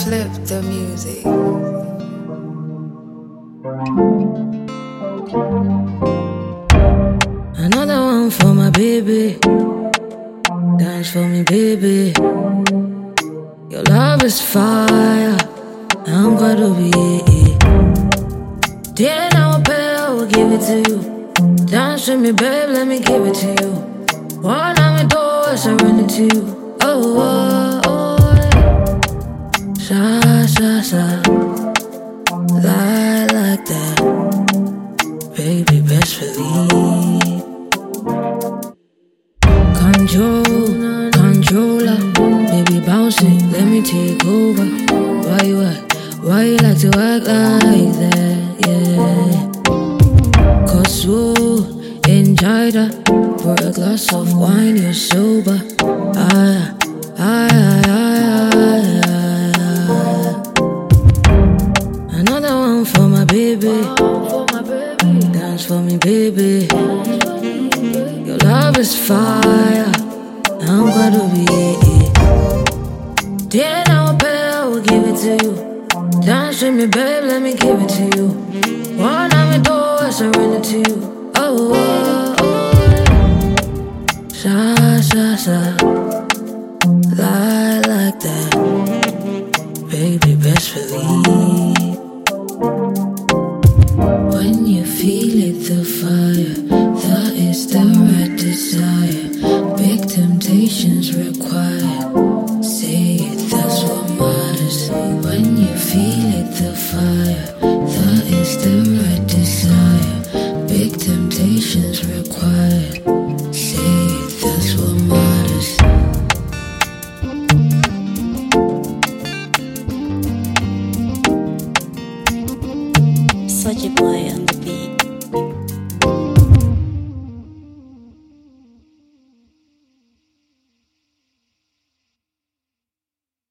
flip the music. Another one for my baby. Dance for me, baby. Your love is fire. I'm gonna be it. Then I will pay, I will give it to you. Dance with me, babe, let me give it to you. One time me do, I surrender to you. Oh, oh, oh, yeah. Sha, sha, sha. Lie like that. Baby, best believe. Controller, baby bouncing, let me take over. Why you act? Why you like to act like that? Yeah. Cause you enjoy that. For a glass of wine, you're sober. Another one for my baby. Dance for me, baby. Your love is fire. I'm gonna be it. Then I will pay, I will give it to you. Dance with me, babe, let me give it to you. One time me do, I surrender to you. Oh, oh, oh. Sha, sha, sha. Lie like that. Baby, best believe. When you feel it, the fire, that is the right desire. Big temptations required. Say it, that's what matters. When you feel it, the fire, that is the right desire. Big temptations required. Say it, that's what matters. Such a boy on the